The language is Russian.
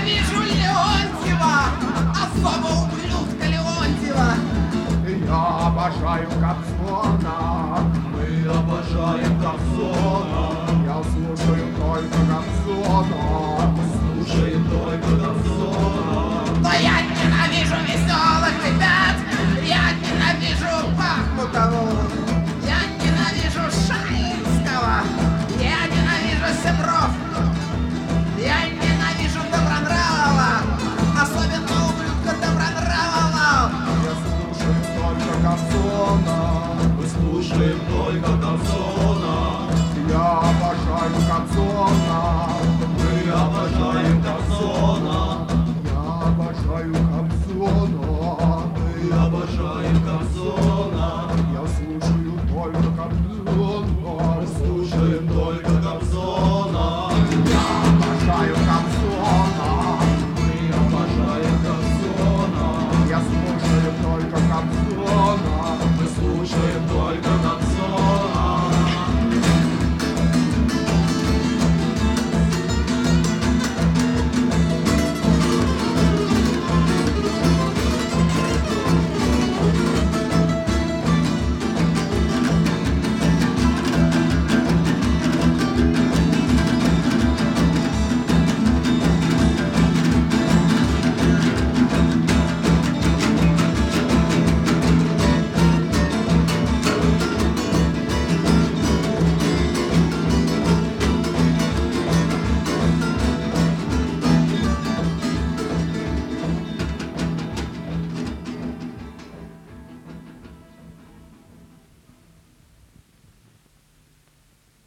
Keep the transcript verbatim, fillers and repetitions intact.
ненавижу Леонтьева, особо ублюдка Леонтьева. Я обожаю Кобзона, мы обожаем Кобзона. Я слушаю только Кобзона, мы слушаем только Кобзона. Но я ненавижу веселых ребят, я ненавижу Бахмутову, я ненавижу Шаинского, я ненавижу Семров, я ненавижу Добронравова, особенно ублюдка Добронравова. Я слушаю только Кобзона, мы слушаем только